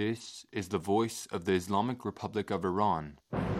This is the voice of the Islamic Republic of Iran.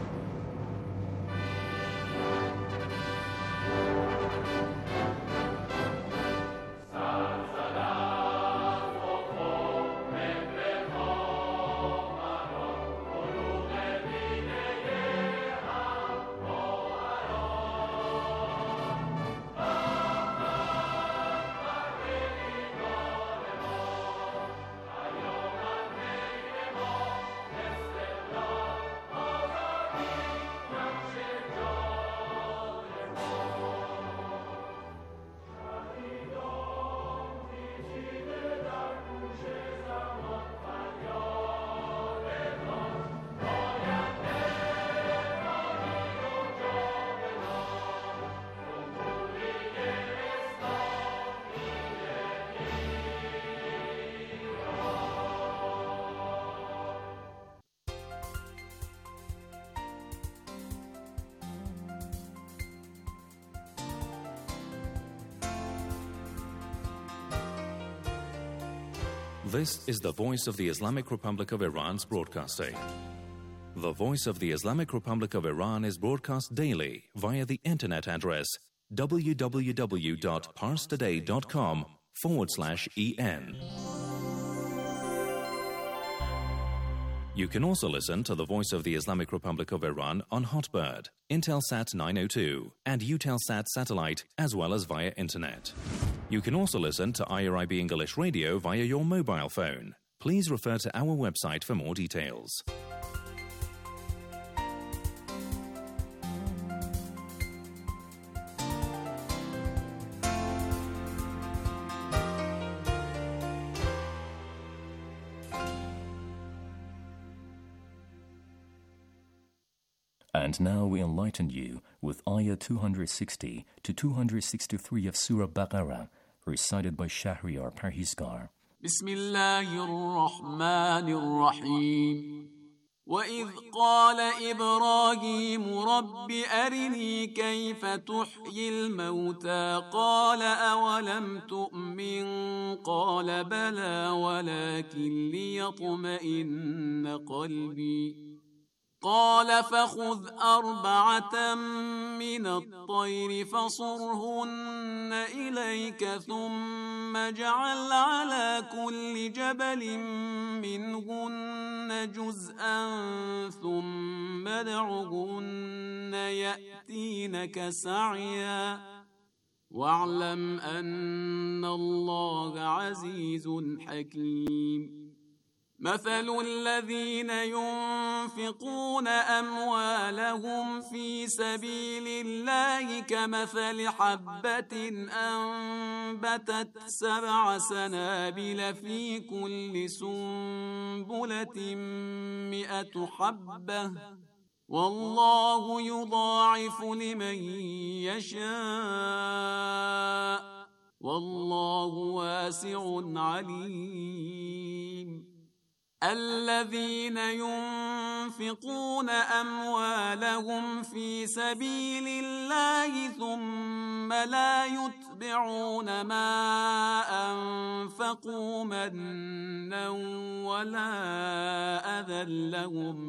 This is the Voice of the Islamic Republic of Iran's broadcasting. The Voice of the Islamic Republic of Iran is broadcast daily via the internet address www.parstoday.com/en. You can also listen to the Voice of the Islamic Republic of Iran on Hotbird, Intelsat 902, and Eutelsat satellite, as well as via internet. You can also listen to IRIB English Radio via your mobile phone. Please refer to our website for more details. And now we enlighten you with Ayah 260 to 263 of Surah Baqarah, recited by Shahriar Parhizgar. Bismillahir-Rahmanir-Rahim. وَإِذْ قَالَ إِبْرَاهِيمُ رَبِّ أَرِنِي كَيْفَ تُحْيِي الْمَوْتَى قَالَ أَوَلَمْ تُؤْمِنْ قَالَ بَلَى وَلَكِنْ لِيَطْمَئِنَّ قَلْبِي قال فخذ 4 من الطير فصرهن إليك ثم اجعل على كل جبل منهن جزءا ثم ادعهن يأتينك سعيا واعلم أن الله عزيز حكيم مثل الذين ينفقون أموالهم في سبيل الله كمثل حبة أنبتت 7 سنابل في كل سنبلة 100 حبة والله يضاعف لمن يشاء والله واسع عليم الذين ينفقون أموالهم في سبيل الله ثم لا يتبعون ما أنفقوا منا ولا أذى لهم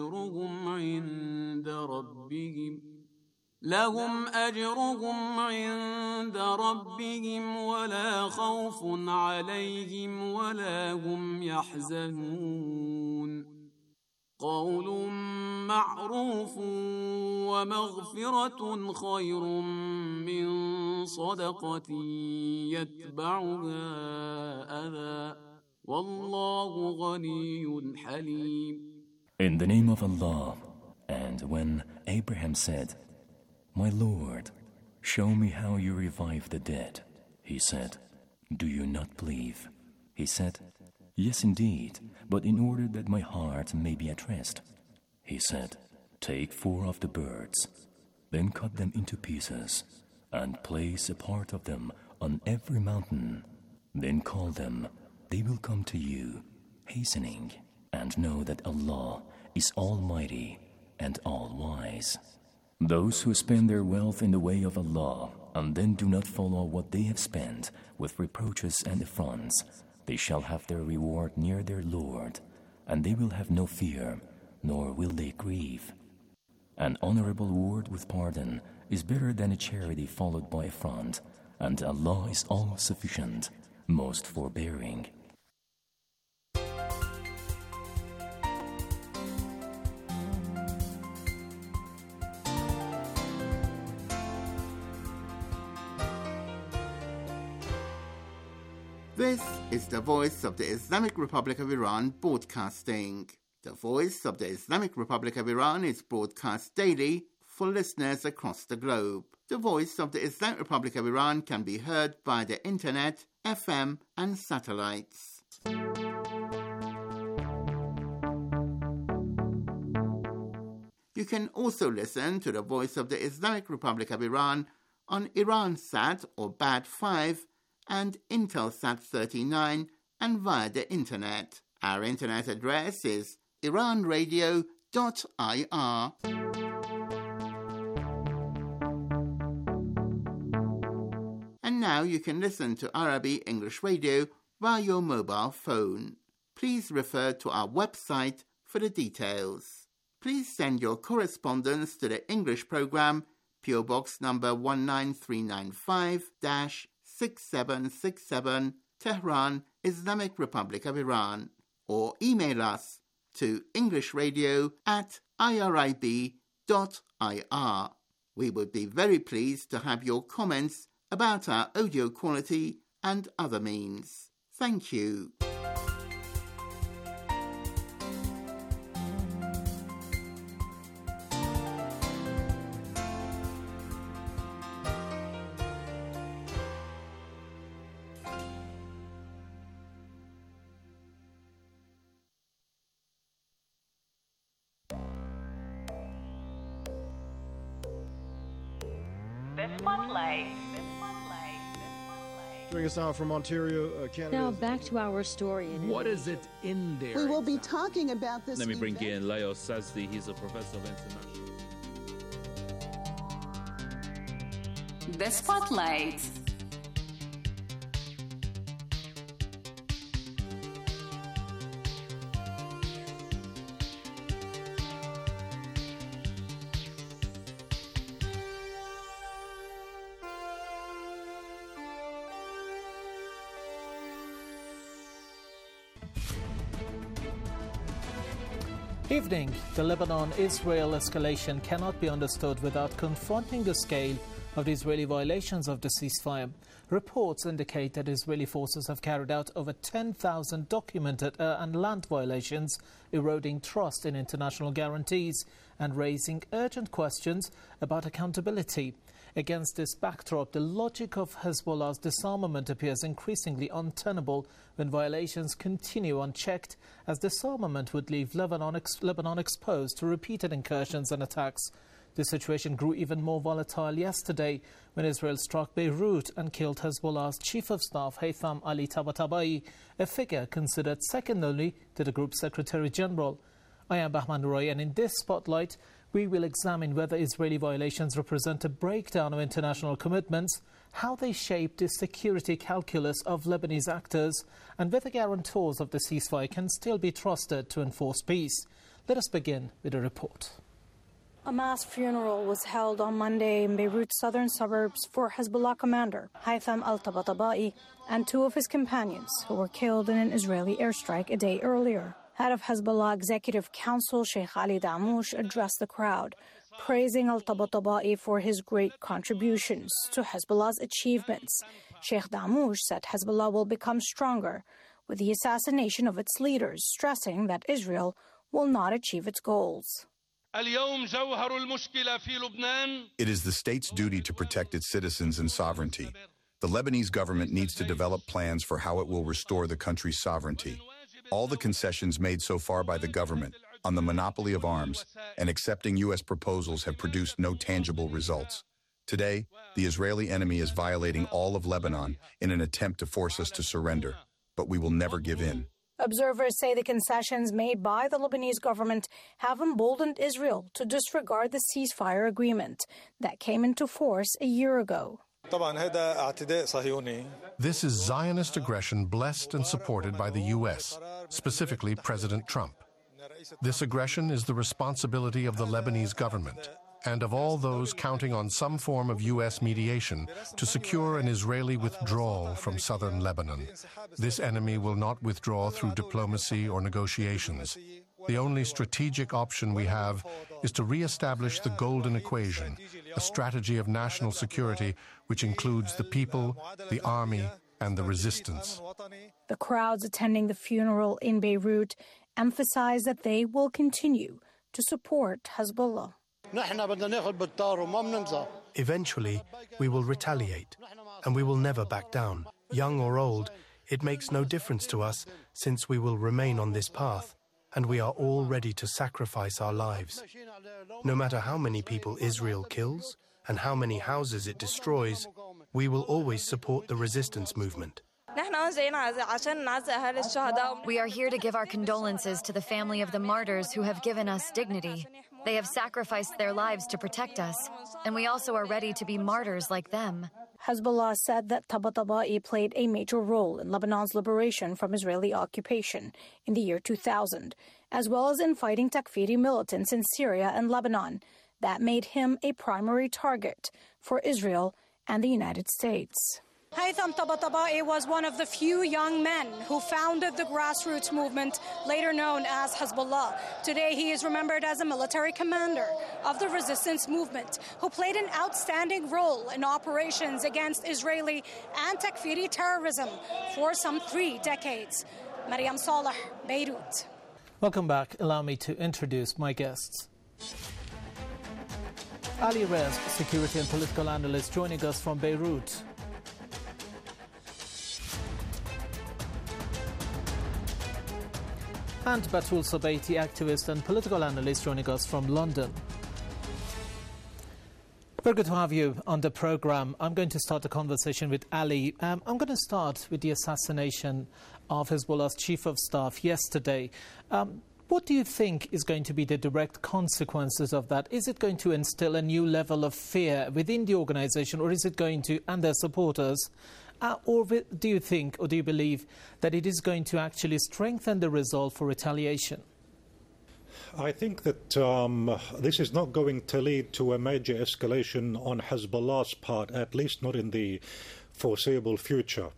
أجرهم عند ربهم ولا خوف عليهم ولا هم يحزنون قول معروف ومغفرة خير من صدقة يتبعها أذى والله غني حليم. In the name of Allah, and when Abraham said, My Lord, show me how you revive the dead. He said, Do you not believe? He said, Yes, indeed, but in order that my heart may be at rest. He said, Take 4 of the birds, then cut them into pieces, and place a part of them on every mountain. Then call them, they will come to you, hastening, and know that Allah is Almighty and All-Wise. Those who spend their wealth in the way of Allah and then do not follow what they have spent with reproaches and affronts, they shall have their reward near their Lord, and they will have no fear, nor will they grieve. An honorable word with pardon is better than a charity followed by affront, and Allah is all-sufficient, most forbearing. This is the Voice of the Islamic Republic of Iran broadcasting. The Voice of the Islamic Republic of Iran is broadcast daily for listeners across the globe. The Voice of the Islamic Republic of Iran can be heard via the internet, FM and satellites. You can also listen to the Voice of the Islamic Republic of Iran on Iransat or BAD5 and Intelsat 39 and via the internet. Our internet address is iranradio.ir. And now you can listen to Arabic English radio via your mobile phone. Please refer to our website for the details. Please send your correspondence to the English program, PO Box number 19395-6767, Tehran, Islamic Republic of Iran, or email us to englishradio@irib.ir. We would be very pleased to have your comments about our audio quality and other means. Thank you. Joining us now from Ontario, Canada. Now back to our story. What is it in there? We will be talking about this. Let me bring in Leo Sazdi. He's a professor of international. The Spotlight. Evening. The Lebanon-Israel escalation cannot be understood without confronting the scale of the Israeli violations of the ceasefire. Reports indicate that Israeli forces have carried out over 10,000 documented and land violations, eroding trust in international guarantees and raising urgent questions about accountability. Against this backdrop, the logic of Hezbollah's disarmament appears increasingly untenable when violations continue unchecked, as disarmament would leave Lebanon exposed to repeated incursions and attacks. The situation grew even more volatile yesterday when Israel struck Beirut and killed Hezbollah's Chief of Staff Haytham Ali Tabatabai, a figure considered second only to the group's Secretary General. I am Bahman Nouri, and in this Spotlight, we will examine whether Israeli violations represent a breakdown of international commitments, how they shape the security calculus of Lebanese actors, and whether guarantors of the ceasefire can still be trusted to enforce peace. Let us begin with a report. A mass funeral was held on Monday in Beirut's southern suburbs for Hezbollah commander Haytham al-Tabatabai and two of his companions who were killed in an Israeli airstrike a day earlier. Head of Hezbollah Executive Council Sheikh Ali Dammouche addressed the crowd, praising al-Tabatabai for his great contributions to Hezbollah's achievements. Sheikh Dammouche said Hezbollah will become stronger with the assassination of its leaders, stressing that Israel will not achieve its goals. It is the state's duty to protect its citizens and sovereignty. The Lebanese government needs to develop plans for how it will restore the country's sovereignty. All the concessions made so far by the government on the monopoly of arms and accepting U.S. proposals have produced no tangible results. Today, the Israeli enemy is violating all of Lebanon in an attempt to force us to surrender, but we will never give in. Observers say the concessions made by the Lebanese government have emboldened Israel to disregard the ceasefire agreement that came into force a year ago. This is Zionist aggression blessed and supported by the U.S., specifically President Trump. This aggression is the responsibility of the Lebanese government and of all those counting on some form of U.S. mediation to secure an Israeli withdrawal from southern Lebanon. This enemy will not withdraw through diplomacy or negotiations. The only strategic option we have is to re-establish the Golden Equation, a strategy of national security which includes the people, the army, and the resistance. The crowds attending the funeral in Beirut emphasize that they will continue to support Hezbollah. Eventually, we will retaliate, and we will never back down. Young or old, it makes no difference to us, since we will remain on this path, and we are all ready to sacrifice our lives. No matter how many people Israel kills, and how many houses it destroys, we will always support the resistance movement. We are here to give our condolences to the family of the martyrs who have given us dignity. They have sacrificed their lives to protect us, and we also are ready to be martyrs like them. Hezbollah said that Tabatabai played a major role in Lebanon's liberation from Israeli occupation in the year 2000, as well as in fighting Takfiri militants in Syria and Lebanon. That made him a primary target for Israel and the United States. Haytham Tabatabai was one of the few young men who founded the grassroots movement, later known as Hezbollah. Today, he is remembered as a military commander of the resistance movement who played an outstanding role in operations against Israeli and Takfiri terrorism for some 3 decades. Mariam Saleh, Beirut. Welcome back. Allow me to introduce my guests. Ali Rez, security and political analyst, joining us from Beirut. And Batul Sabaiti, activist and political analyst, joining us from London. Very good to have you on the programme. I'm going to start the conversation with Ali. I'm going to start with the assassination of Hezbollah's chief of staff yesterday. What do you think is going to be the direct consequences of that? Is it going to instill a new level of fear within the organisation, or is it going to, and their supporters, or do you think, or do you believe that it is going to actually strengthen the resolve for retaliation? I think that this is not going to lead to a major escalation on Hezbollah's part, at least not in the foreseeable future.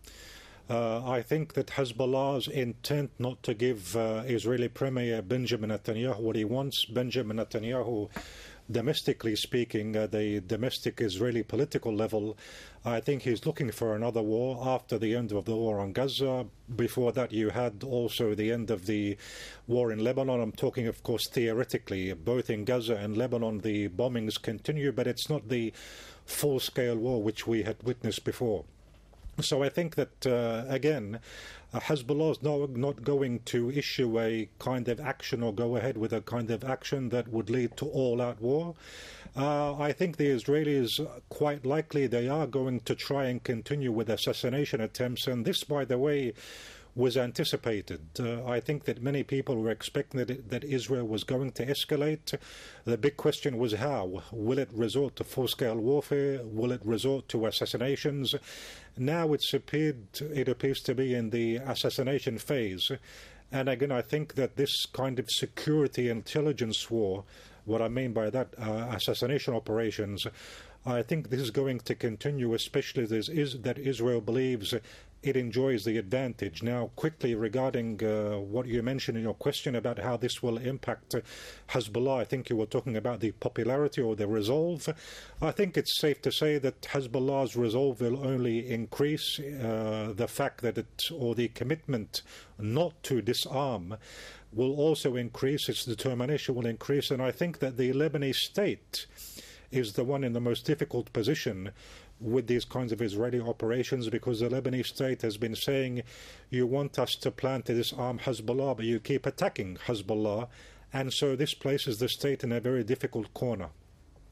I think that Hezbollah's intent not to give Israeli Premier Benjamin Netanyahu what he wants. Benjamin Netanyahu, domestically speaking, the domestic Israeli political level, I think he's looking for another war after the end of the war on Gaza. Before that, you had also the end of the war in Lebanon. I'm talking, of course, theoretically. Both in Gaza and Lebanon, the bombings continue, but it's not the full-scale war which we had witnessed before. So I think that, again, Hezbollah is not going to issue a kind of action or go ahead with a kind of action that would lead to all-out war. I think the Israelis, quite likely, they are going to try and continue with assassination attempts, and this, by the way, was anticipated. I think that many people were expecting that Israel was going to escalate. The big question was how. Will it resort to full-scale warfare? Will it resort to assassinations? Now it appears to be in the assassination phase. And again, I think that this kind of security intelligence war, what I mean by that, assassination operations, I think this is going to continue, especially that Israel believes it enjoys the advantage. Now, quickly regarding what you mentioned in your question about how this will impact Hezbollah, I think you were talking about the popularity or the resolve. I think it's safe to say that Hezbollah's resolve will only increase. The fact that or the commitment not to disarm will also increase. Its determination will increase. And I think that the Lebanese state is the one in the most difficult position with these kinds of Israeli operations, because the Lebanese state has been saying, you want us to plan to disarm Hezbollah, but you keep attacking Hezbollah, and so this places the state in a very difficult corner.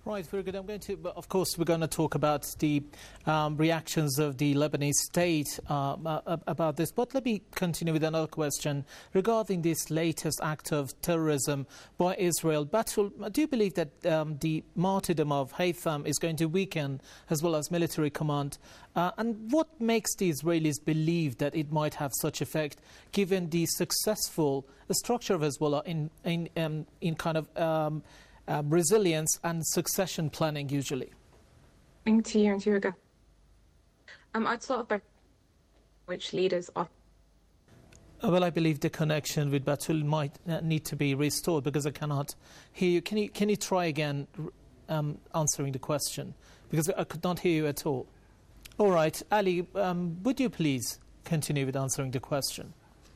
Right, very good. Of course, we're going to talk about the reactions of the Lebanese state about this. But let me continue with another question regarding this latest act of terrorism by Israel. Batul, do you believe that the martyrdom of Haytham is going to weaken as well as military command? And what makes the Israelis believe that it might have such effect, given the successful structure of Hezbollah in kind of resilience and succession planning usually? Thank you, and you again. I'd start by which leaders are. Well, I believe the connection with Batul might need to be restored because I cannot hear you. Can you try again answering the question? Because I could not hear you at all. All right, Ali, would you please continue with answering the question?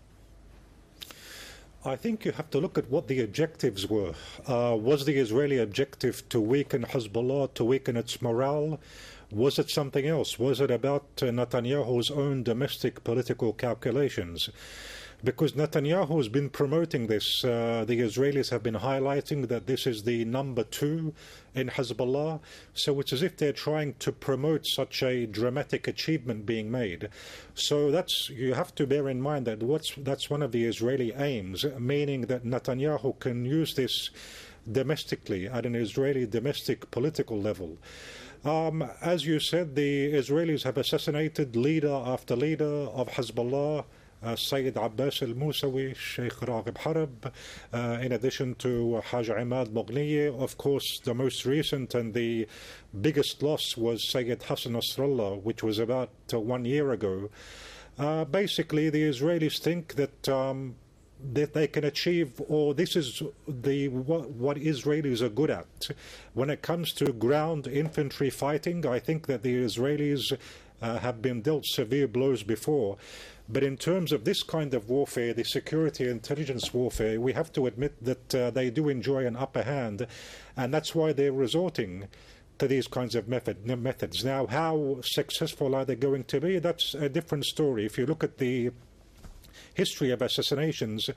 I think you have to look at what the objectives were. Was the Israeli objective to weaken Hezbollah, to weaken its morale? Was it something else? Was it about Netanyahu's own domestic political calculations? Because Netanyahu has been promoting this. The Israelis have been highlighting that this is the number 2 in Hezbollah. So it's as if they're trying to promote such a dramatic achievement being made. So you have to bear in mind that that's one of the Israeli aims, meaning that Netanyahu can use this domestically at an Israeli domestic political level. As you said, the Israelis have assassinated leader after leader of Hezbollah, Sayyid Abbas al-Musawi, Sheikh Raghib Harb, in addition to Haj Imad Mughniye. Of course, the most recent and the biggest loss was Sayyid Hassan Nasrallah, which was about 1 year ago. Basically, the Israelis think that they can achieve, or this is what Israelis are good at. When it comes to ground infantry fighting, I think that the Israelis have been dealt severe blows before. But in terms of this kind of warfare, the security intelligence warfare, we have to admit that they do enjoy an upper hand, and that's why they're resorting to these kinds of methods. Now, how successful are they going to be? That's a different story. If you look at the history of assassinations,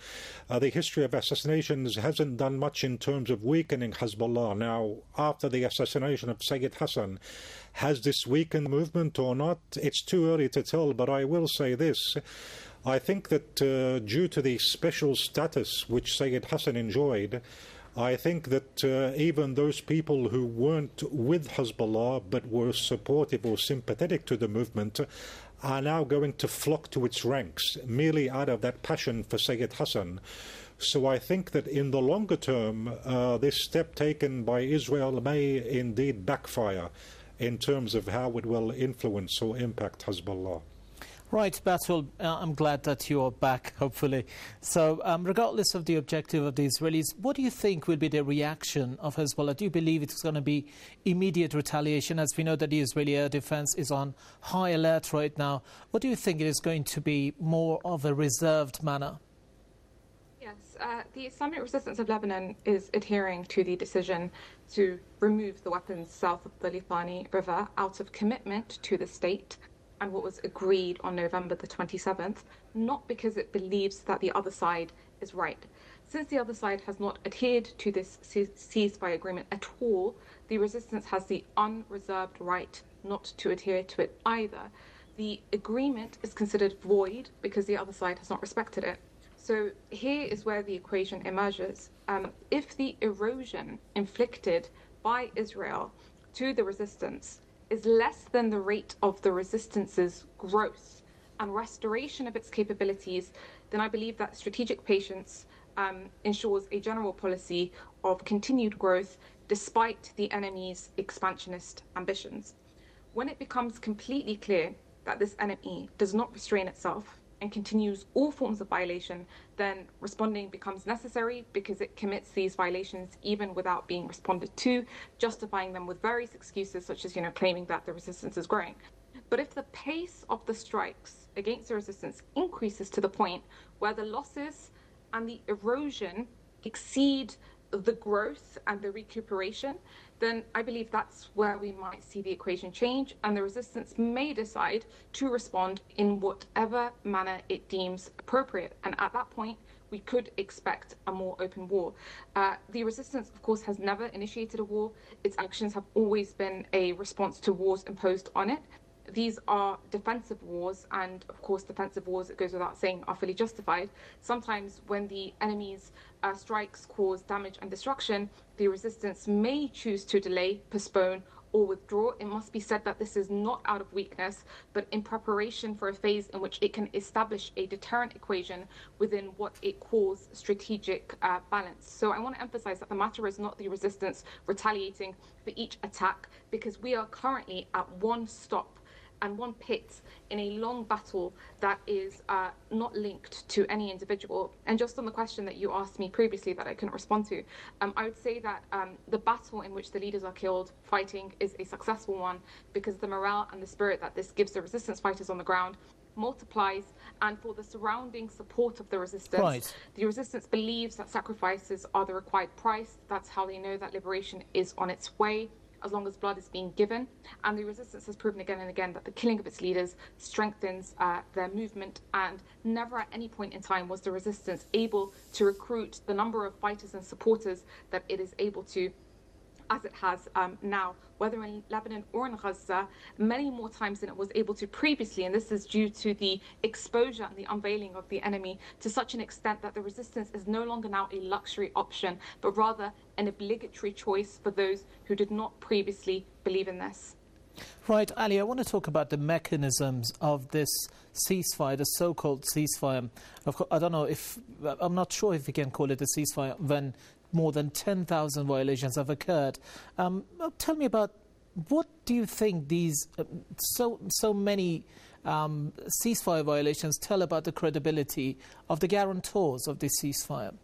hasn't done much in terms of weakening Hezbollah. Now, after the assassination of Sayyid Hassan, has this weakened movement or not? It's too early to tell, but I will say this. I think that due to the special status which Sayyid Hassan enjoyed, I think that even those people who weren't with Hezbollah but were supportive or sympathetic to the movement are now going to flock to its ranks merely out of that passion for Sayyid Hassan. So I think that in the longer term, this step taken by Israel may indeed backfire in terms of how it will influence or impact Hezbollah. Right, Batul, I'm glad that you're back, hopefully. So regardless of the objective of the Israelis, what do you think will be the reaction of Hezbollah? Do you believe it's going to be immediate retaliation? As we know that the Israeli air defense is on high alert right now. What do you think it is going to be more of a reserved manner? Yes, the Islamic Resistance of Lebanon is adhering to the decision to remove the weapons south of the Litani River out of commitment to the state and what was agreed on November the 27th, not because it believes that the other side is right. Since the other side has not adhered to this ceasefire agreement at all, the resistance has the unreserved right not to adhere to it either. The agreement is considered void because the other side has not respected it. So here is where the equation emerges. If the erosion inflicted by Israel to the resistance is less than the rate of the resistance's growth and restoration of its capabilities, then I believe that strategic patience ensures a general policy of continued growth despite the enemy's expansionist ambitions. When it becomes completely clear that this enemy does not restrain itself and continues all forms of violation, then responding becomes necessary because it commits these violations even without being responded to, justifying them with various excuses such as, claiming that the resistance is growing. But if the pace of the strikes against the resistance increases to the point where the losses and the erosion exceed the growth and the recuperation, then I believe that's where we might see the equation change, and the resistance may decide to respond in whatever manner it deems appropriate. And at that point, we could expect a more open war. The resistance, of course, has never initiated a war. Its actions have always been a response to wars imposed on it. These are defensive wars, and of course defensive wars, it goes without saying, are fully justified. Sometimes when the enemy's strikes cause damage and destruction, the resistance may choose to delay, postpone, or withdraw. It must be said that this is not out of weakness, but in preparation for a phase in which it can establish a deterrent equation within what it calls strategic balance. So I want to emphasize that the matter is not the resistance retaliating for each attack, because we are currently at one stop and one pit in a long battle that is not linked to any individual. And just on the question that you asked me previously that I couldn't respond to, I would say that the battle in which the leaders are killed fighting is a successful one, because the morale and the spirit that this gives the resistance fighters on the ground multiplies, and for the surrounding support of the resistance, the resistance believes that sacrifices are the required price. That's how they know that liberation is on its way, as long as blood is being given. And the resistance has proven again and again that the killing of its leaders strengthens their movement, and never at any point in time was the resistance able to recruit the number of fighters and supporters that it is able to, as it has now, whether in Lebanon or in Gaza, many more times than it was able to previously. And this is due to the exposure and the unveiling of the enemy to such an extent that the resistance is no longer now a luxury option, but rather an obligatory choice for those who did not previously believe in this. Right, Ali, I want to talk about the mechanisms of this ceasefire, the so-called ceasefire. Of course, I don't know if, I'm not sure if we can call it a ceasefire when more than 10,000 violations have occurred. Tell me about, what do you think these so many ceasefire violations tell about the credibility of the guarantors of this ceasefire?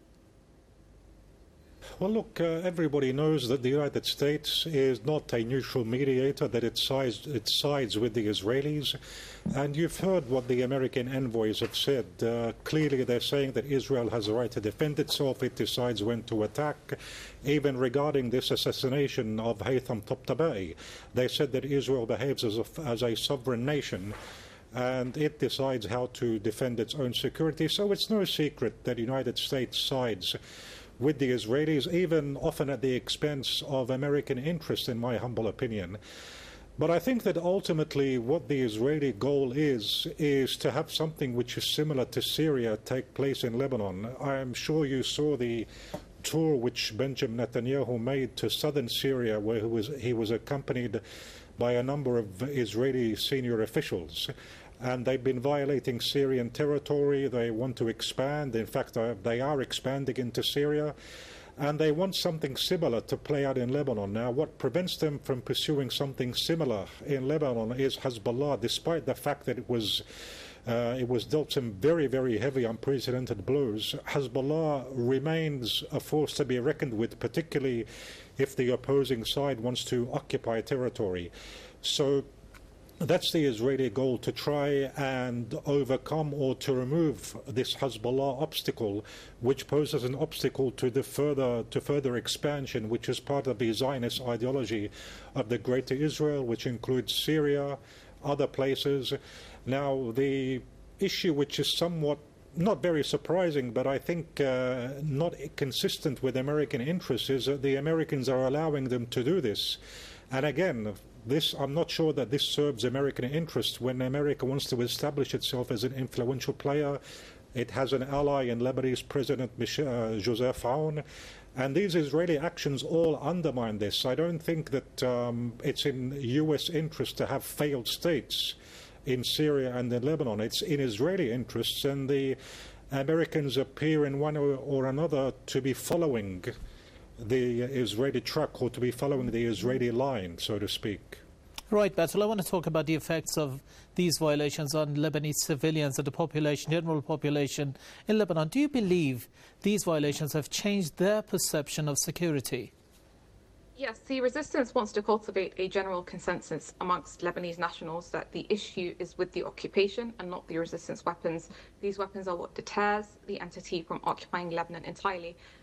Well, look, everybody knows that the United States is not a neutral mediator, that it sides with the Israelis. And you've heard what the American envoys have said. Clearly, they're saying that Israel has a right to defend itself. It decides when to attack. Even regarding this assassination of Haytham Tabatabai, they said that Israel behaves as a sovereign nation, and it decides how to defend its own security. So it's no secret that the United States sides with the Israelis, even often at the expense of American interest, in my humble opinion. But I think that ultimately what the Israeli goal is to have something which is similar to Syria take place in Lebanon. I'm sure you saw the tour which Benjamin Netanyahu made to southern Syria, where he was accompanied by a number of Israeli senior officials. And they've been violating Syrian territory. They want to expand. In fact, they are expanding into Syria. And they want something similar to play out in Lebanon. Now, what prevents them from pursuing something similar in Lebanon is Hezbollah, despite the fact that it was dealt some very, very heavy, unprecedented blows. Hezbollah remains a force to be reckoned with, particularly if the opposing side wants to occupy territory. So that's the Israeli goal, to try and overcome or to remove this Hezbollah obstacle, which poses an obstacle to further expansion, which is part of the Zionist ideology of the Greater Israel, which includes Syria, other places. Now, the issue which is somewhat not very surprising, but I think not consistent with American interests, is that the Americans are allowing them to do this. And again, I'm not sure that this serves American interests. When America wants to establish itself as an influential player, it has an ally in Lebanese President Joseph Aoun, and these Israeli actions all undermine this. I don't think that it's in U.S. interest to have failed states in Syria and in Lebanon. It's in Israeli interests, and the Americans appear in one or another to be following the Israeli track, or to be following the Israeli line, so to speak. Right, Batul, I want to talk about the effects of these violations on Lebanese civilians and the population, general population in Lebanon. Do you believe these violations have changed their perception of security? Yes, the resistance wants to cultivate a general consensus amongst Lebanese nationals that the issue is with the occupation and not the resistance weapons. These weapons are what deters the entity from occupying Lebanon entirely.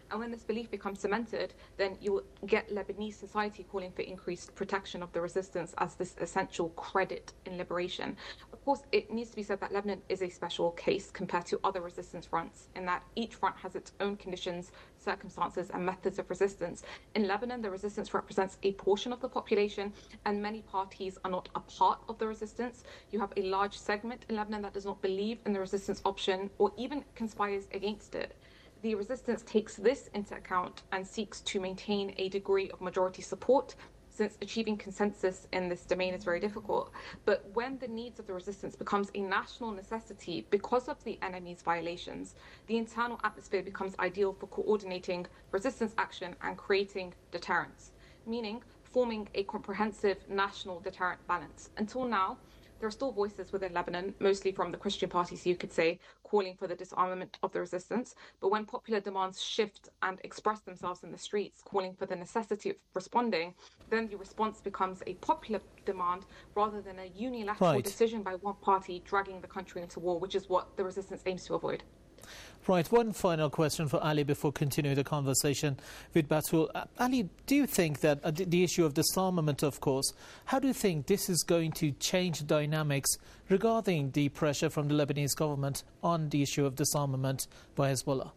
And when this belief becomes cemented, then you'll get Lebanese society calling for increased protection of the resistance as this essential credit in liberation. Of course, it needs to be said that Lebanon is a special case compared to other resistance fronts, in that each front has its own conditions, circumstances, and methods of resistance. In Lebanon, the resistance represents a portion of the population, and many parties are not a part of the resistance. You have a large segment in Lebanon that does not believe in the resistance option or even conspires against it. The resistance takes this into account and seeks to maintain a degree of majority support, since achieving consensus in this domain is very difficult. But when the needs of the resistance becomes a national necessity because of the enemy's violations, the internal atmosphere becomes ideal for coordinating resistance action and creating deterrence, meaning forming a comprehensive national deterrent balance. Until now, there are still voices within Lebanon, mostly from the Christian parties, you could say, calling for the disarmament of the resistance. But when popular demands shift and express themselves in the streets, calling for the necessity of responding, then the response becomes a popular demand rather than a unilateral decision by one party dragging the country into war, which is what the resistance aims to avoid. Right, one final question for Ali before continuing the conversation with Batul. Ali, do you think that the issue of disarmament, of course, how do you think this is going to change dynamics regarding the pressure from the Lebanese government on the issue of disarmament by Hezbollah?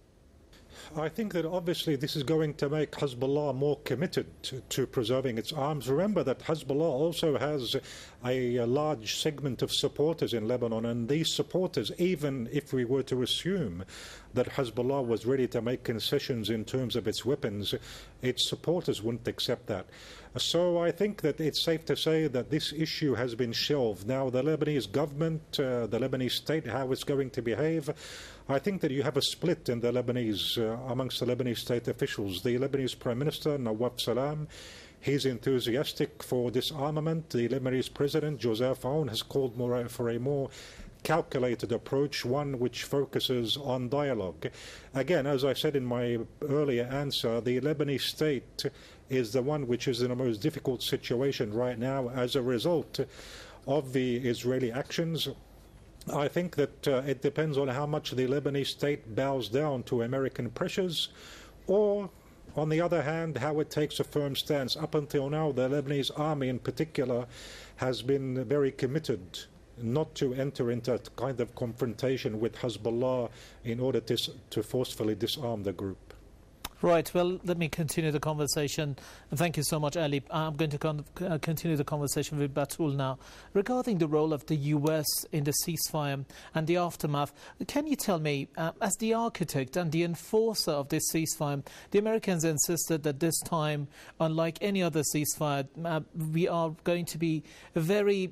I think that obviously this is going to make Hezbollah more committed to preserving its arms. Remember that Hezbollah also has a large segment of supporters in Lebanon, and these supporters, even if we were to assume that Hezbollah was ready to make concessions in terms of its weapons, its supporters wouldn't accept that. So I think that it's safe to say that this issue has been shelved. Now, the Lebanese government, the Lebanese state, how it's going to behave, I think that you have a split in the Lebanese, amongst the Lebanese state officials. The Lebanese Prime Minister, Nawaf Salam, he's enthusiastic for disarmament. The Lebanese President, Joseph Aoun, has called for a more calculated approach, one which focuses on dialogue. Again, as I said in my earlier answer, the Lebanese state is the one which is in the most difficult situation right now as a result of the Israeli actions. I think that it depends on how much the Lebanese state bows down to American pressures, or, on the other hand, how it takes a firm stance. Up until now, the Lebanese army in particular has been very committed not to enter into a kind of confrontation with Hezbollah in order to forcefully disarm the group. Right, well, let me continue the conversation. Thank you so much, Ali. I'm going to continue the conversation with Batul now. Regarding the role of the US in the ceasefire and the aftermath, can you tell me, as the architect and the enforcer of this ceasefire, the Americans insisted that this time, unlike any other ceasefire, we are going to be very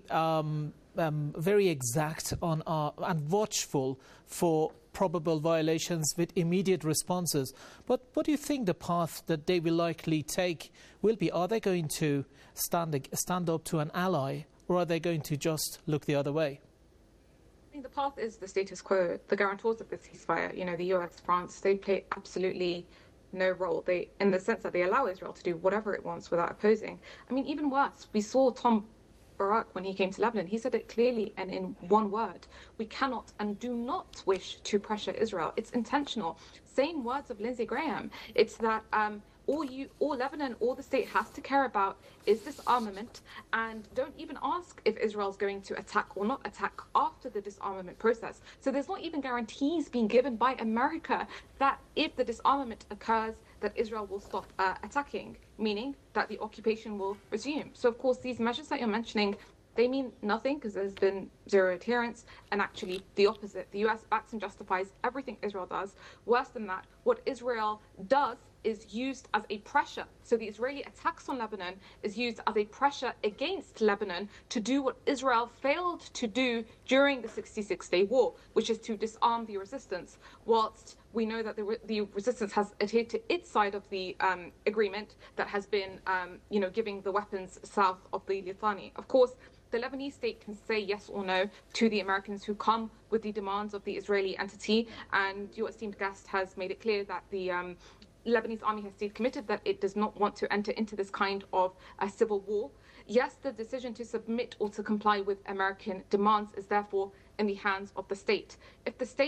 exact on and watchful for probable violations with immediate responses. But what do you think the path that they will likely take will be? Are they going to stand up to an ally, or are they going to just look the other way? I think the path is the status quo. The guarantors of the ceasefire, the US, France, they play absolutely no role. They, in the sense that they allow Israel to do whatever it wants without opposing. I mean, even worse, we saw Tom Barak, when he came to Lebanon, he said it clearly and in one word: we cannot and do not wish to pressure Israel. It's intentional. Same words of Lindsey Graham. It's that all Lebanon, all the state has to care about is disarmament, and don't even ask if Israel's going to attack or not attack after the disarmament process. So there's not even guarantees being given by America that if the disarmament occurs, that Israel will stop attacking, meaning that the occupation will resume. So, of course, these measures that you're mentioning, they mean nothing because there's been zero adherence, and actually the opposite. The US backs and justifies everything Israel does. Worse than that, what Israel does is used as a pressure. So the Israeli attacks on Lebanon is used as a pressure against Lebanon to do what Israel failed to do during the 66-day war, which is to disarm the resistance, whilst we know that the resistance has adhered to its side of the agreement that has been, giving the weapons south of the Litani. Of course, the Lebanese state can say yes or no to the Americans who come with the demands of the Israeli entity, and your esteemed guest has made it clear that the Lebanese army has stayed committed that it does not want to enter into this kind of a civil war. Yes, the decision to submit or to comply with American demands is therefore in the hands of the state. If the state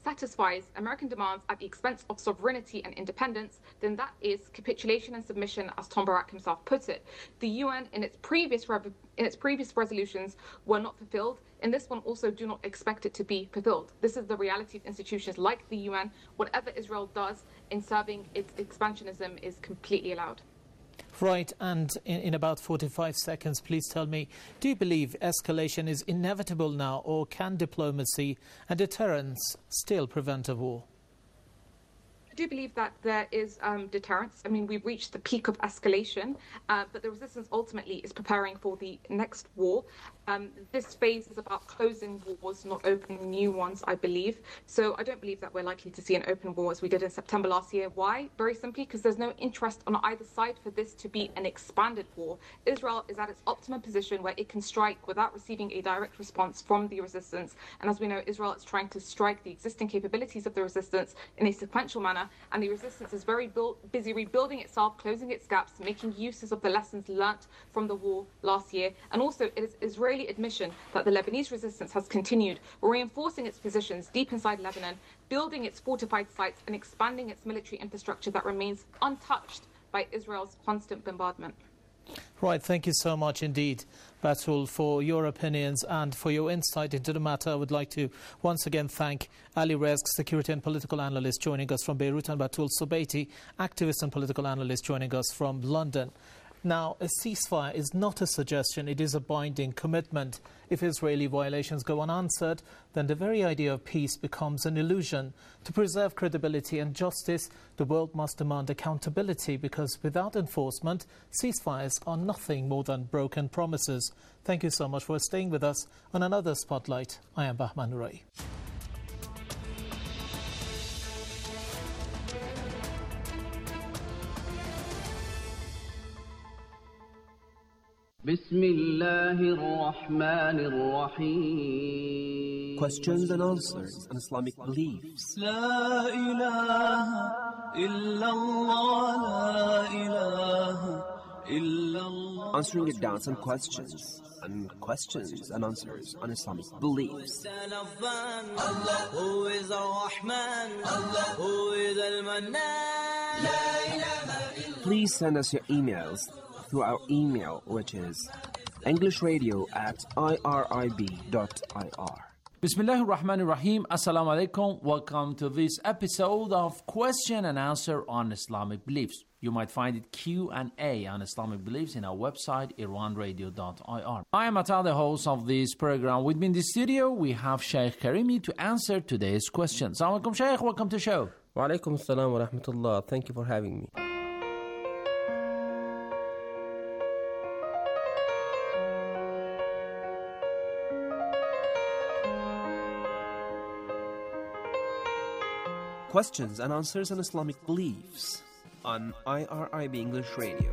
satisfies American demands at the expense of sovereignty and independence, then that is capitulation and submission, as Tom Barak himself put it. The UN, in its previous resolutions, were not fulfilled. In this one, also do not expect it to be fulfilled. This is the reality of institutions like the UN. Whatever Israel does in serving its expansionism is completely allowed. Right, and in about 45 seconds, please tell me, do you believe escalation is inevitable now, or can diplomacy and deterrence still prevent a war? I do believe that there is deterrence. I mean, we've reached the peak of escalation, but the resistance ultimately is preparing for the next war. This phase is about closing wars, not opening new ones, I believe. So I don't believe that we're likely to see an open war as we did in September last year. Why? Very simply, because there's no interest on either side for this to be an expanded war. Israel is at its optimum position where it can strike without receiving a direct response from the resistance. And as we know, Israel is trying to strike the existing capabilities of the resistance in a sequential manner. And the resistance is very busy rebuilding itself, closing its gaps, making uses of the lessons learnt from the war last year. And also, it is Israeli admission that the Lebanese resistance has continued, reinforcing its positions deep inside Lebanon, building its fortified sites, and expanding its military infrastructure that remains untouched by Israel's constant bombardment. Right, thank you so much indeed, Batul, for your opinions and for your insight into the matter. I would like to once again thank Ali Rezk, security and political analyst, joining us from Beirut, and Batul Sobeiti, activist and political analyst, joining us from London. Now, a ceasefire is not a suggestion, it is a binding commitment. If Israeli violations go unanswered, then the very idea of peace becomes an illusion. To preserve credibility and justice, the world must demand accountability, because without enforcement, ceasefires are nothing more than broken promises. Thank you so much for staying with us on another Spotlight. I am Bahman Rai. Questions and answers on Islamic beliefs. Answering your doubts and questions and answers on Islamic beliefs. Please send us your emails through our email, which is englishradio@irib.ir. Bismillahir Rahmanir Rahim. Assalamu alaikum. Welcome to this episode of Question and Answer on Islamic Beliefs. You might find it Q&A on Islamic Beliefs in our website, iranradio.ir. I am Atal, the host of this program. With me in the studio, we have Sheikh Karimi to answer today's questions. Assalamu alaikum, Sheikh. Welcome to the show. Wa alaikum assalam wa rahmatullah. Thank you for having me. Questions and answers on Islamic beliefs on IRIB English Radio.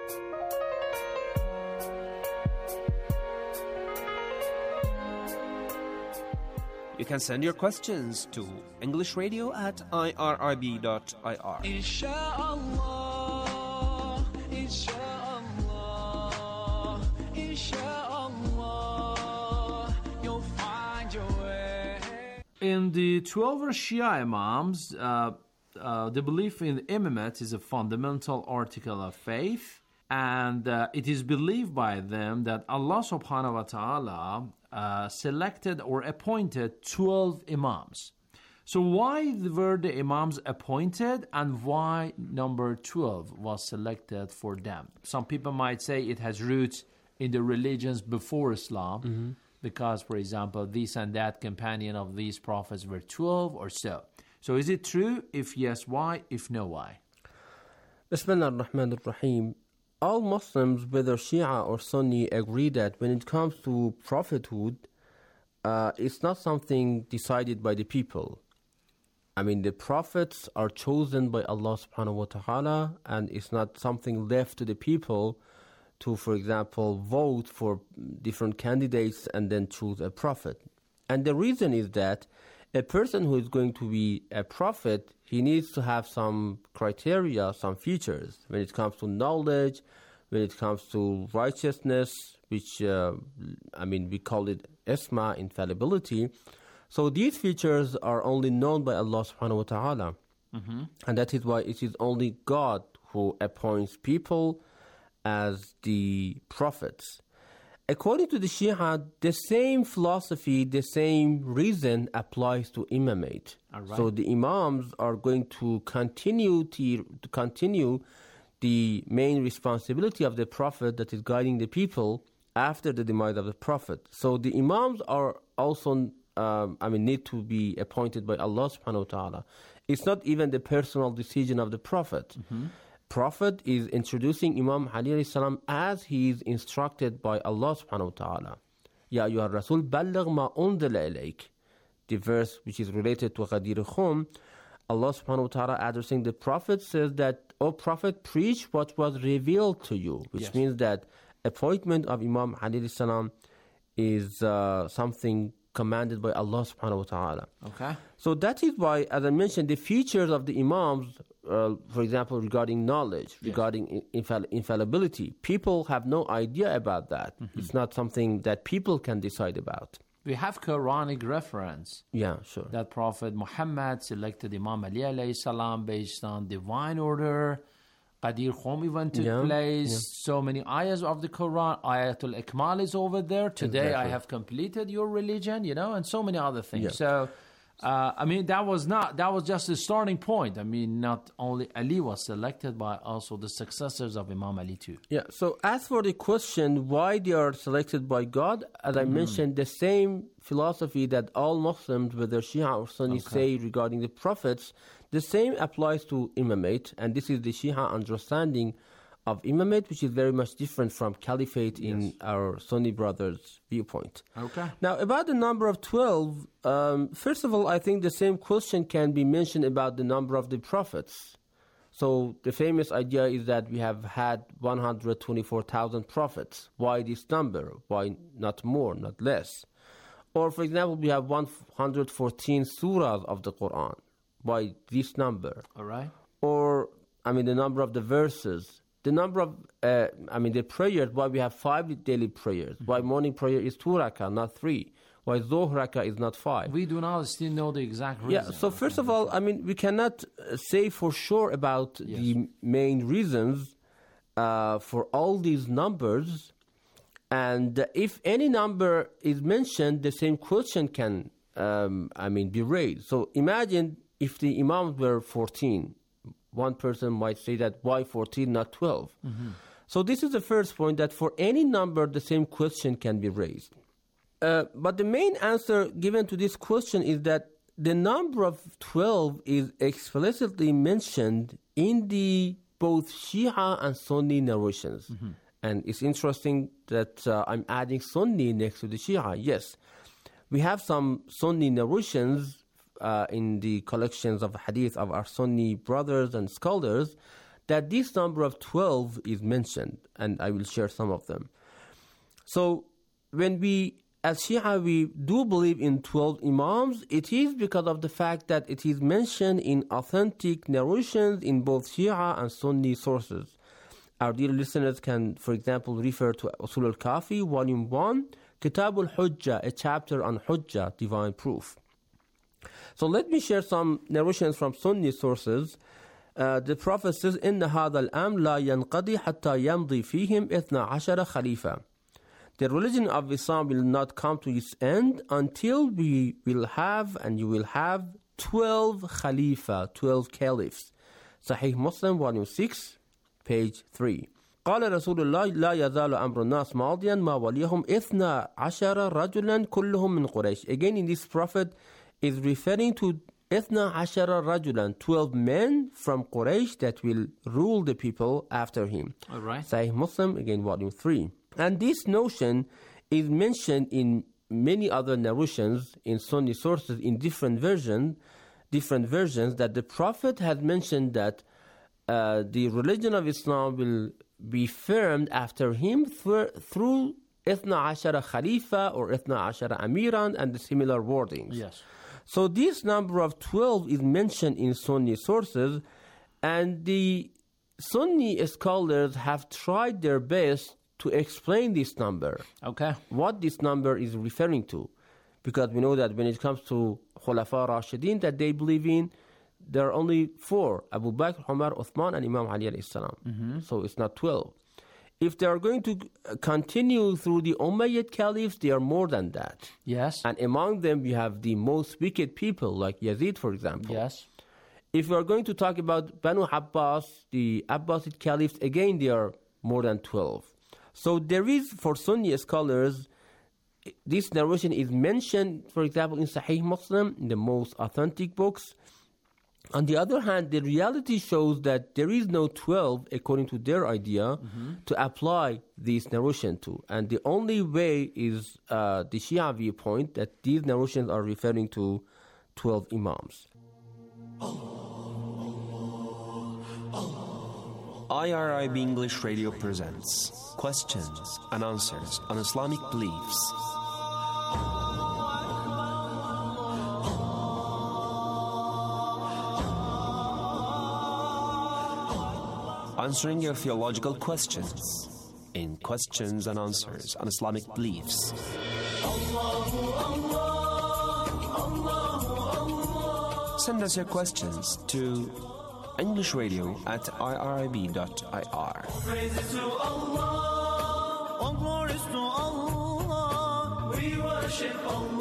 You can send your questions to englishradio@irib.ir. Inshallah, inshallah, inshallah, you'll find your way. In the 12 Shia Imams, the belief in Imamate is a fundamental article of faith, and it is believed by them that Allah subhanahu wa ta'ala selected or appointed 12 Imams. So why were the Imams appointed, and why number 12 was selected for them? Some people might say it has roots in the religions before Islam, because, for example, this and that companion of these prophets were 12 or so. So is it true? If yes, why? If no, why? Bismillah ar-Rahman ar-Rahim. All Muslims, whether Shia or Sunni, agree that when it comes to prophethood, it's not something decided by the people. I mean, the prophets are chosen by Allah subhanahu wa ta'ala, and it's not something left to the people to, for example, vote for different candidates and then choose a prophet. And the reason is that a person who is going to be a prophet, he needs to have some criteria, some features when it comes to knowledge, when it comes to righteousness, which, we call it isma, infallibility. So these features are only known by Allah subhanahu wa ta'ala. And that is why it is only God who appoints people as the prophets. According to the Shia, the same philosophy, the same reason applies to imamate. Right. So the imams are going to continue the main responsibility of the prophet that is guiding the people after the demise of the prophet. So the imams are also, need to be appointed by Allah subhanahu wa ta'ala. It's not even the personal decision of the prophet. Prophet is introducing Imam Ali alayhi salam as he is instructed by Allah subhanahu wa ta'ala. Ya ayyuha rasul balligh ma unzila ilayk. The verse which is related to Ghadir Khum, Allah subhanahu wa ta'ala addressing the prophet says that, O prophet, preach what was revealed to you, which means that appointment of Imam Ali alayhi salam is something commanded by Allah subhanahu wa ta'ala. Okay. So that is why, as I mentioned, the features of the imams, for example, regarding knowledge, regarding infallibility, people have no idea about that. It's not something that people can decide about. We have Quranic reference. Yeah, sure. That Prophet Muhammad selected Imam Ali alayhi salam based on divine order. Ghadir Khum event took place. So many ayahs of the Quran. Ayatul Ikmal is over there. Today I have completed your religion, and so many other things. So, that was just the starting point. Not only Ali was selected, but also the successors of Imam Ali too. Yeah, so as for the question why they are selected by God, as I mentioned, the same philosophy that all Muslims, whether Shia or Sunni, say regarding the prophets, the same applies to imamate, and this is the Shia understanding of imamate, which is very much different from caliphate in our Sunni brothers' viewpoint. Okay. Now, about the number of 12, first of all, I think the same question can be mentioned about the number of the prophets. So the famous idea is that we have had 124,000 prophets. Why this number? Why not more, not less? Or, for example, we have 114 surahs of the Quran. Why this number? All right. Or, the number of the verses. The number of, the prayers, why we have 5 daily prayers. Why morning prayer is 2 rakah, not 3. Why Zohr rakah is not 5. We do not still know the exact reason. Yeah, so first of all, we cannot say for sure about the main reasons for all these numbers. And if any number is mentioned, the same question can, be raised. So imagine if the imams were 14, one person might say that why 14, not 12? So this is the first point, that for any number, the same question can be raised. But the main answer given to this question is that the number of 12 is explicitly mentioned in the both Shia and Sunni narrations. And it's interesting that I'm adding Sunni next to the Shia. Yes, we have some Sunni narrations in the collections of hadith of our Sunni brothers and scholars, that this number of 12 is mentioned, and I will share some of them. So when we, as Shia, we do believe in 12 imams, it is because of the fact that it is mentioned in authentic narrations in both Shia and Sunni sources. Our dear listeners can, for example, refer to Usul al-Kafi, Volume 1, Kitab al-Hujjah, a chapter on Hujjah, divine proof. So let me share some narrations from Sunni sources. The Prophet says, إِنَّ هَذَا الْأَمْرَ لَا يَنْقَضِي حَتَّى يَمْضِي فِيهِمْ 12 خَلِيفَةً. The religion of Islam will not come to its end until we will have, and you will have, 12 Khalifa, 12 caliphs. Sahih Muslim, Volume 6, page 3. قال رسول الله لا يزال أمر الناس ماضيا ما وليهم 12 رجلا كلهم من قريش. Again, in this prophet is referring to 12 رجلا, 12 men from Quraysh that will rule the people after him. All right. Sahih Muslim, again, Volume 3. And this notion is mentioned in many other narrations in Sunni sources in different versions, that the Prophet has mentioned that the religion of Islam will be firmed after him through 12 Khalifa or 12 Amiran and the similar wordings. Yes. So this number of 12 is mentioned in Sunni sources, and the Sunni scholars have tried their best to explain this number. Okay. What this number is referring to. because we know that when it comes to Khulafa Rashidin that they believe in, there are only 4, Abu Bakr, Umar, Uthman, and Imam Ali alayhi salam. So it's not 12. If they are going to continue through the Umayyad caliphs, they are more than that. Yes. And among them, we have the most wicked people, like Yazid, for example. Yes. If we are going to talk about Banu Abbas, the Abbasid caliphs, again, they are more than 12. So there is, for Sunni scholars, this narration is mentioned, for example, in Sahih Muslim, in the most authentic books. On the other hand, the reality shows that there is no 12, according to their idea, to apply this narration to. And the only way is the Shia viewpoint that these narrations are referring to 12 Imams. IRIB English Radio presents questions and answers on Islamic beliefs. Answering your theological questions in Questions and Answers on Islamic Beliefs. Send us your questions to englishradio@irib.ir. Praises to Allah, all glories to Allah. We worship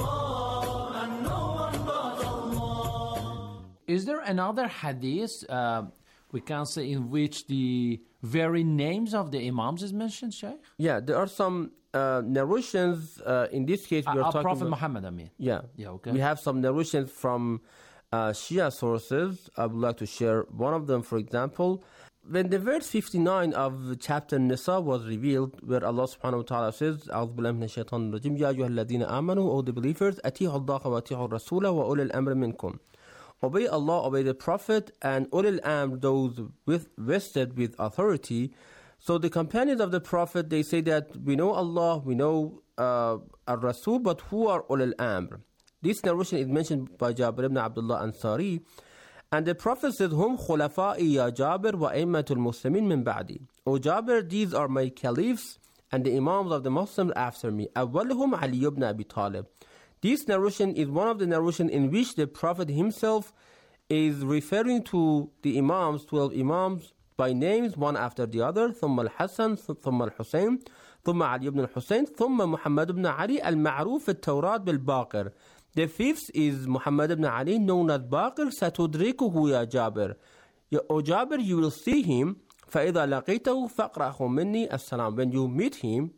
Allah and no one but Allah. Is there another hadith we can say in which the very names of the Imams is mentioned, Shaykh? Yeah, there are some narrations. In this case, we are talking Prophet about Muhammad, I mean. Yeah, okay. We have some narrations from Shia sources. I would like to share one of them, for example. When the verse 59 of chapter Nisa was revealed, where Allah subhanahu wa ta'ala says, أعوذ بالله من الشيطان الرجيم يا أيها الذين آمنوا, O the believers, أطيعوا الله وأطيعوا الرسول وأولي الأمر منكم. Obey Allah, obey the Prophet, and ulil amr, those vested with authority. So the companions of the Prophet, they say that we know Allah, we know Ar-Rasul, but who are ulil amr? This narration is mentioned by Jabir ibn Abdullah Ansari. And the Prophet says, Hum khulafa'i ya Jabir wa aimmatul muslimin min ba'di. O Jabir, these are my caliphs and the imams of the Muslims after me. Awwaluhum Ali ibn Abi Talib. This narration is one of the narrations in which the Prophet himself is referring to the Imams, 12 Imams, by names, one after the other. ثم الحسن, ثم الحسين, ثم علي ibn al-Husayn, ثم محمد ibn Ali al-Ma'ruf al-Tawrat bil-Baqir. The fifth is Muhammad ibn Ali, known as Baqir. ستدركه يا جابر. O Jabir, you will see him. فإذا لقيته فاقرأه مني السلام. When you meet him,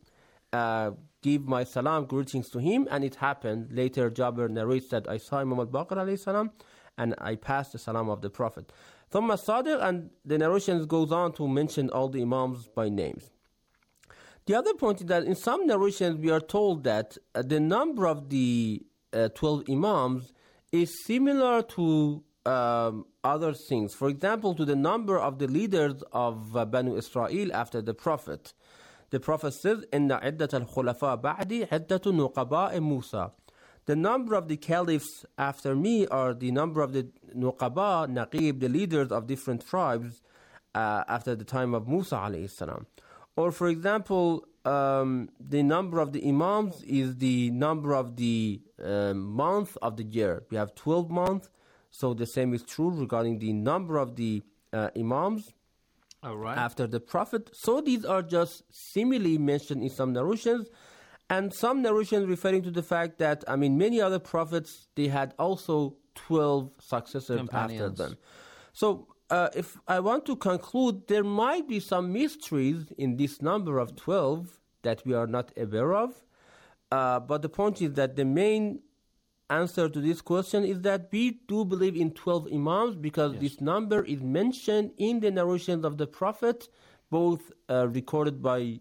give my salam, greetings to him. And it happened. Later, Jabir narrates that I saw Imam al-Baqir alayhi salam, and I passed the salam of the Prophet. Thumma Sadiq, and the narration goes on to mention all the Imams by names. The other point is that in some narrations, we are told that the number of the 12 Imams is similar to other things. For example, to the number of the leaders of Banu Israel after the Prophet. The Prophet says, إِنَّ عِدَّةَ الْخُلَفَاء بَعْدِي عِدَّةُ نُقَبَاءِ مُوسَى. The number of the caliphs after me are the number of the Nuqaba, Naqib, the leaders of different tribes after the time of Musa alayhi salam. Or for example, the number of the Imams is the number of the month of the year. We have 12 months, so the same is true regarding the number of the Imams. All right. After the Prophet. So these are just similarly mentioned in some narrations, and some narrations referring to the fact that, many other prophets, they had also 12 successors after them. So if I want to conclude, there might be some mysteries in this number of 12 that we are not aware of. But the point is that the main answer to this question is that we do believe in 12 Imams because this number is mentioned in the narrations of the Prophet, both recorded by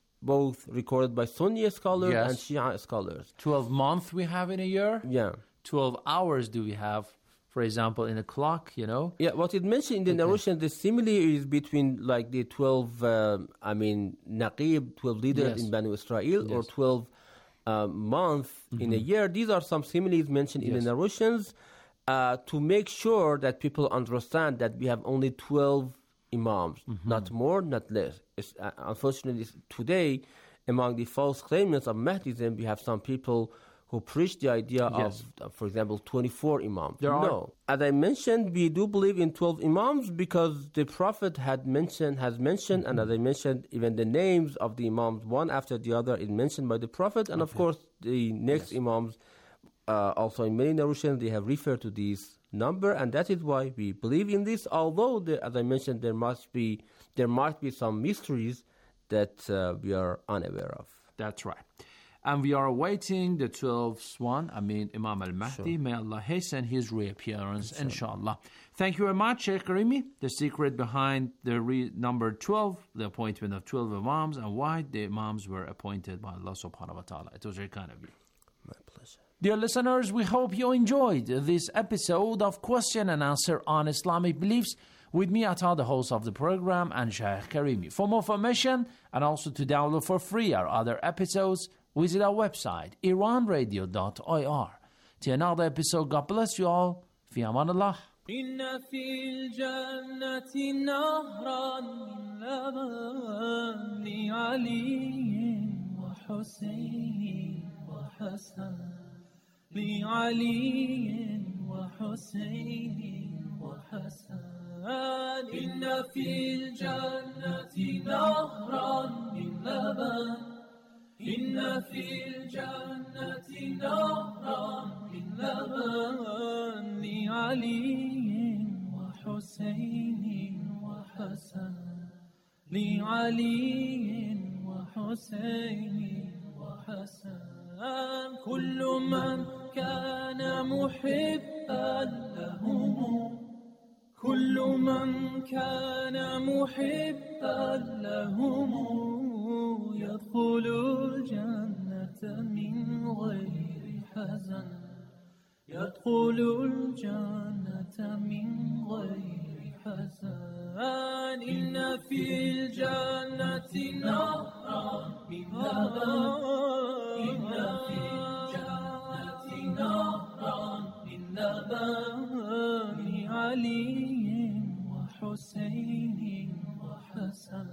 Sunni scholars and Shia scholars. 12 months we have in a year? Yeah. 12 hours do we have, for example, in a clock, Yeah, what it mentioned in the narration, the simile is between like the 12, Naqib, 12 leaders in Banu Israel, or 12 month in a year. These are some similes mentioned in the narrations to make sure that people understand that we have only 12 Imams, not more, not less. Unfortunately, today, among the false claimants of Mahdism, we have some people who preach the idea of, for example, 24 imams. No. As I mentioned, we do believe in 12 imams because the Prophet has mentioned, and as I mentioned, even the names of the imams, one after the other, is mentioned by the Prophet. And of course, the next imams, also in many narrations, they have referred to this number, and that is why we believe in this. Although, as I mentioned, there might be some mysteries that we are unaware of. That's right. And we are awaiting the 12th one, Imam al-Mahdi. Sure. May Allah hasten his reappearance, inshallah. Thank you very much, Sheikh Karimi. The secret behind the number 12, the appointment of 12 imams, and why the imams were appointed by Allah subhanahu wa ta'ala. It was very kind of you. My pleasure. Dear listeners, we hope you enjoyed this episode of Question and Answer on Islamic Beliefs with me, Atta, the host of the program, and Sheikh Karimi. For more information and also to download for free our other episodes, visit our website, iranradio.ir. Till another episode, God bless you all. Fi aman Allah. إن في الجنة نهرا من لبن لعلي وحسين وحسن لعلي وحسين وحسن إن في الجنة نهرا من لبن إن في الجنة نهرا من لبن لعلي وحسين وحسن لعلي وحسين وحسن كل من كان محبا لهم كل من كان محبا لهم يدخل الجنة من غير حزن يدخل الجنة من غير حزن إن في الجنة نهرا من لبن إن في الجنة نهرا من لبن لعلي وحسين وحسن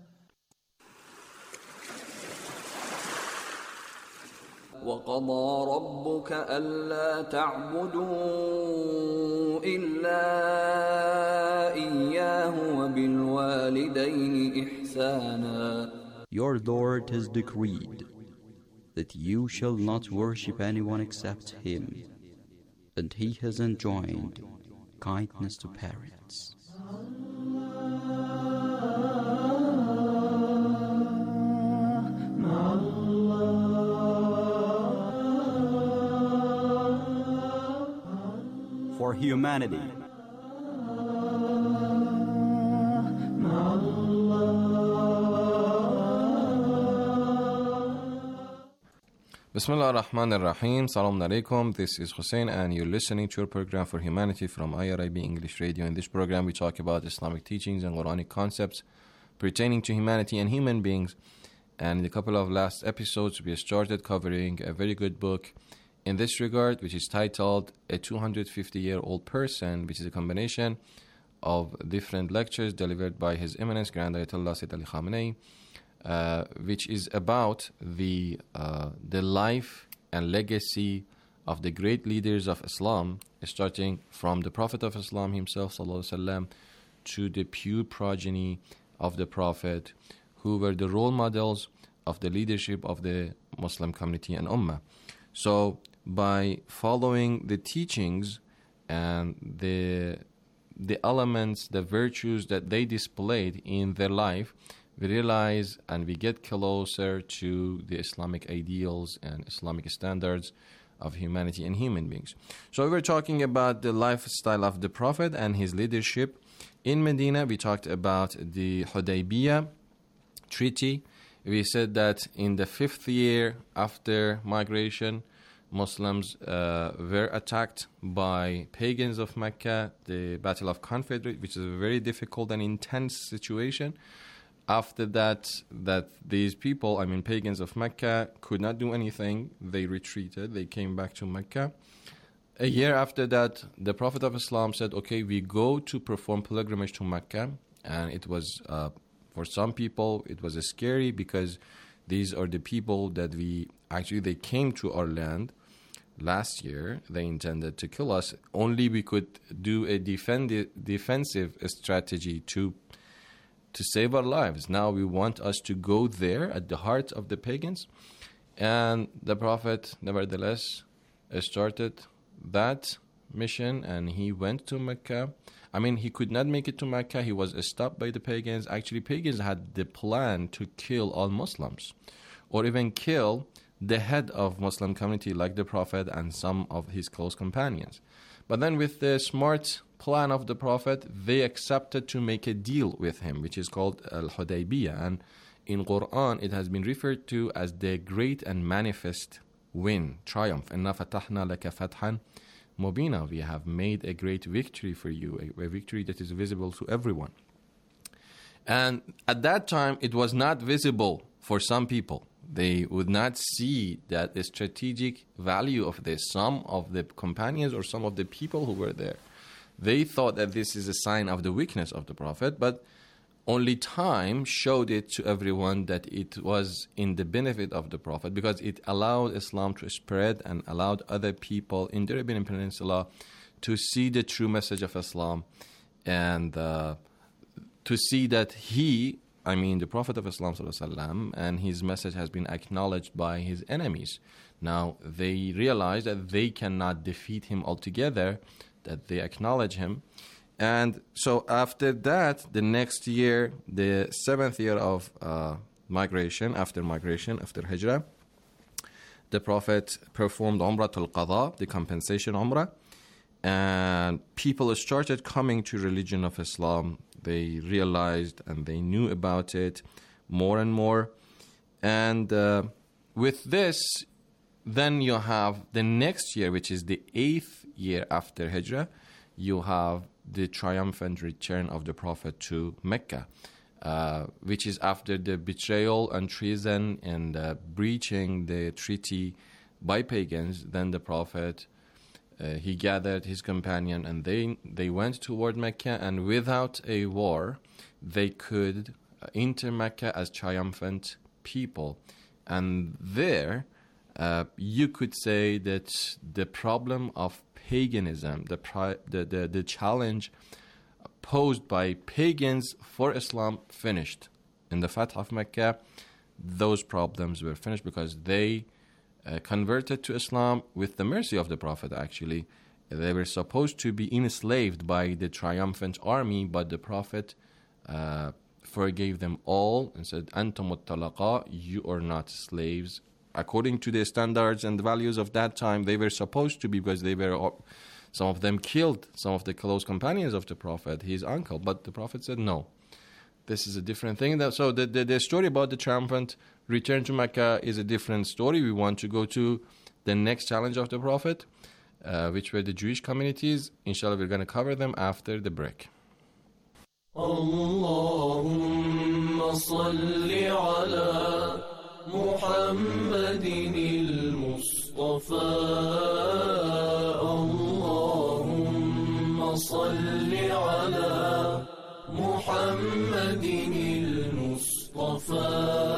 وقضى ربك ألا تعبدوا إلا إياه وبالوالدين إحسانا. Your Lord has decreed that you shall not worship anyone except Him, and He has enjoined kindness to parents. For humanity. Bismillah ar-Rahman ar-Rahim. Salam alaikum. This is Hussein and you're listening to your program for humanity from IRIB English Radio. In this program we talk about Islamic teachings and Quranic concepts pertaining to humanity and human beings. And in a couple of last episodes we started covering a very good book in this regard, which is titled A 250-Year-Old Person, which is a combination of different lectures delivered by His Eminence Grand Ayatollah Sayyid Ali Khamenei, which is about the life and legacy of the great leaders of Islam, starting from the Prophet of Islam himself, sallallahu alaihi wasallam, to the pure progeny of the Prophet, who were the role models of the leadership of the Muslim community and Ummah. So, by following the teachings and the elements, the virtues that they displayed in their life, we realize and we get closer to the Islamic ideals and Islamic standards of humanity and human beings. So we were talking about the lifestyle of the Prophet and his leadership in Medina. We talked about the Hudaybiyah Treaty. We said that in the 5th year after migration, Muslims were attacked by pagans of Mecca, the Battle of Confederate, which is a very difficult and intense situation. After that these people, pagans of Mecca, could not do anything. They retreated. They came back to Mecca. A year after that, the Prophet of Islam said, okay, we go to perform pilgrimage to Mecca. And it was, for some people, it was scary because these are the people that they came to our land. last year, they intended to kill us. Only we could do a defensive strategy to save our lives. Now we want us to go there at the heart of the pagans. And the Prophet, nevertheless, started that mission, and he went to Mecca. I mean, he could not make it to Mecca. He was stopped by the pagans. Actually, pagans had the plan to kill all Muslims, or even kill the head of Muslim community like the Prophet and some of his close companions. But then with the smart plan of the Prophet, they accepted to make a deal with him, which is called Al-Hudaybiyah. And in Quran, it has been referred to as the great and manifest win, triumph. إِنَّا فَتَحْنَا لَكَ فَتْحًا مُبِينًا. We have made a great victory for you, a victory that is visible to everyone. And at that time, it was not visible for some people. They would not see that the strategic value of this. Some of the companions or some of the people who were there, they thought that this is a sign of the weakness of the Prophet, but only time showed it to everyone that it was in the benefit of the Prophet, because it allowed Islam to spread and allowed other people in the Arabian Peninsula to see the true message of Islam and to see that the Prophet of Islam ﷺ, and his message has been acknowledged by his enemies. Now they realize that they cannot defeat him altogether, that they acknowledge him. And so after that, the next year, the 7th year of migration, after Hijrah, the Prophet performed Umratul Qadha, the compensation Umrah, and people started coming to religion of Islam. They realized and they knew about it more and more. And with this, then you have the next year, which is the 8th year after Hijrah, you have the triumphant return of the Prophet to Mecca, which is after the betrayal and treason and breaching the treaty by pagans. Then the Prophet, he gathered his companion, and they went toward Mecca, and without a war, they could enter Mecca as triumphant people. And there, you could say that the problem of paganism, the challenge posed by pagans for Islam finished. In the Fath of Mecca, those problems were finished because they converted to Islam with the mercy of the Prophet, actually. They were supposed to be enslaved by the triumphant army, but the Prophet forgave them all and said, "Antum at-talaqa," you are not slaves. According to the standards and the values of that time, they were supposed to be, because they were, some of them killed some of the close companions of the Prophet, his uncle. But the Prophet said, no, this is a different thing. So the story about the triumphant return to Mecca is a different story. We want to go to the next challenge of the Prophet, which were the Jewish communities. Inshallah, we're going to cover them after the break. Allahumma salli ala Muhammadin al-Mustafa. Allahumma salli ala Muhammadin al-Mustafa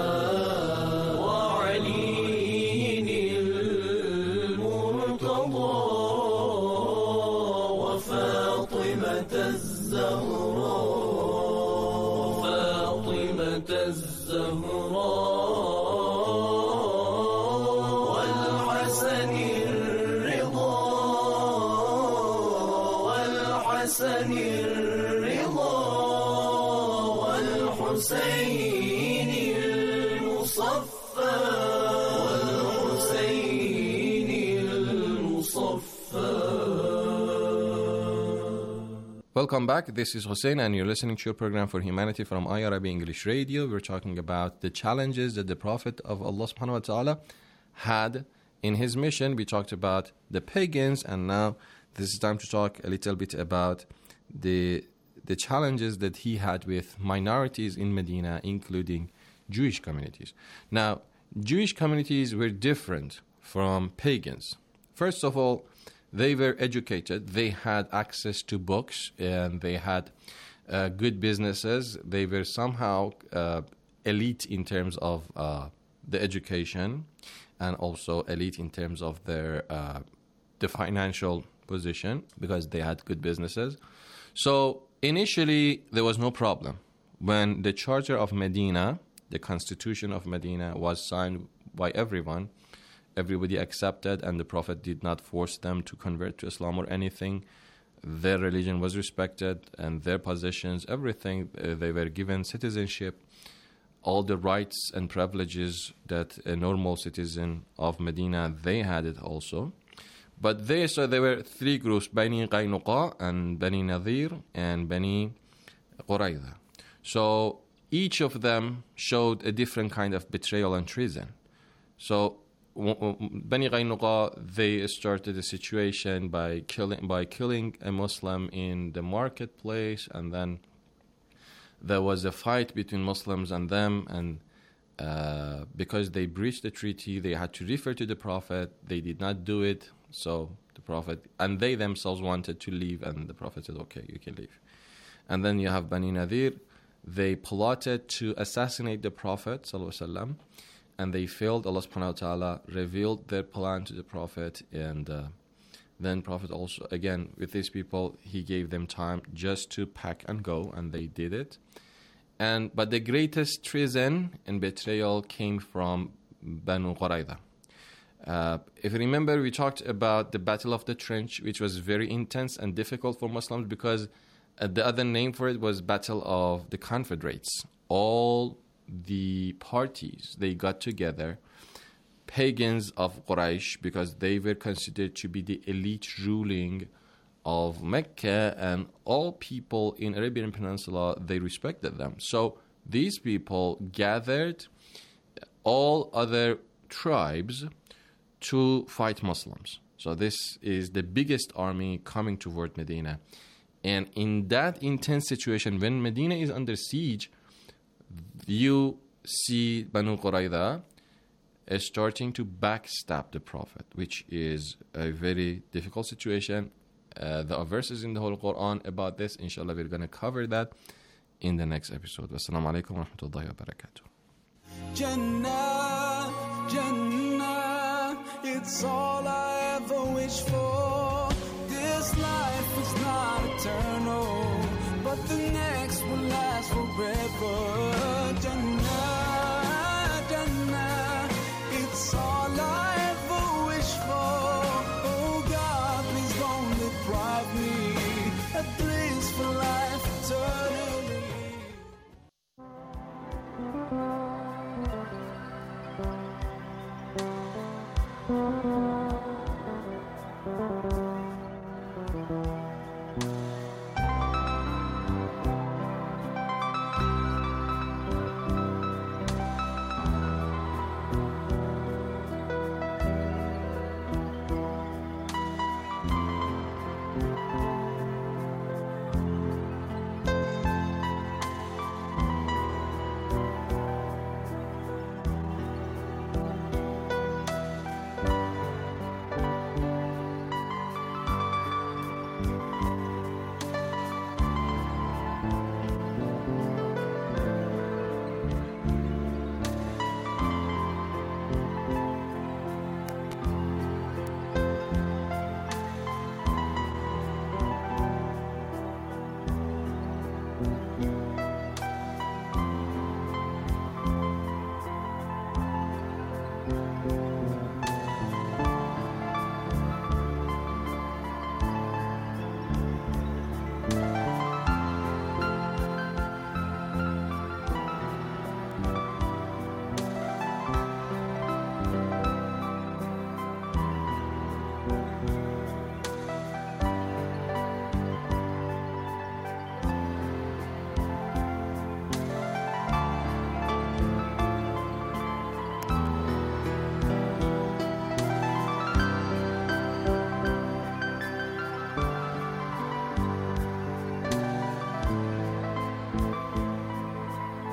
wa aliyin al-Murtada wa Fatimah az-Zahra والحسن الرضا والحسين المصفى Welcome back. This is Hussein, and you're listening to your program for Humanity from IRIB English Radio. We're talking about the challenges that the Prophet of Allah subhanahu wa ta'ala had in his mission. We talked about the pagans, and now this is time to talk a little bit about the challenges that he had with minorities in Medina, including Jewish communities. Now, Jewish communities were different from pagans. First of all, they were educated, they had access to books, and they had good businesses. They were somehow elite in terms of the education, and also elite in terms of their the financial position, because they had good businesses. So initially, there was no problem. When the Charter of Medina, the Constitution of Medina, was signed by everyone, everybody accepted, and the Prophet did not force them to convert to Islam or anything. Their religion was respected, and their possessions, everything, they were given citizenship, all the rights and privileges that a normal citizen of Medina, they had it also. But so there were three groups, Bani Qaynuqa and Bani Nadir and Bani Qurayza. So each of them showed a different kind of betrayal and treason. So Bani Qaynuqa, they started a situation by killing a Muslim in the marketplace, and then there was a fight between Muslims and them, and because they breached the treaty, they had to refer to the Prophet. They did not do it, so the Prophet, and they themselves wanted to leave, and the Prophet said, okay, you can leave. And then you have Bani Nadir. They plotted to assassinate the Prophet ﷺ, and they failed. Allah subhanahu wa ta'ala revealed their plan to the Prophet, and then Prophet also, again, with these people, he gave them time just to pack and go, and they did it. But the greatest treason and betrayal came from Banu Qurayza. If you remember, we talked about the Battle of the Trench, which was very intense and difficult for Muslims, because the other name for it was Battle of the Confederates. All the parties, they got together, pagans of Quraysh, because they were considered to be the elite ruling of Mecca, and all people in Arabian Peninsula, they respected them. So these people gathered all other tribes to fight Muslims. So this is the biggest army coming toward Medina. And in that intense situation, when Medina is under siege, you see Banu Qurayza starting to backstab the Prophet, which is a very difficult situation. There are verses in the whole Quran about this. Inshallah, we're going to cover that in the next episode. Wassalamu alaikum wa rahmatullahi wa barakatuh. Jannah, Jannah, it's all I ever wish for. This life is not eternal, but the next will last forever. Jannah, Jannah, it's all I ever wish for. Oh God, please don't deprive me of blissful life eternally.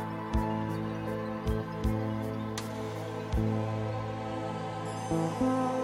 Thank you.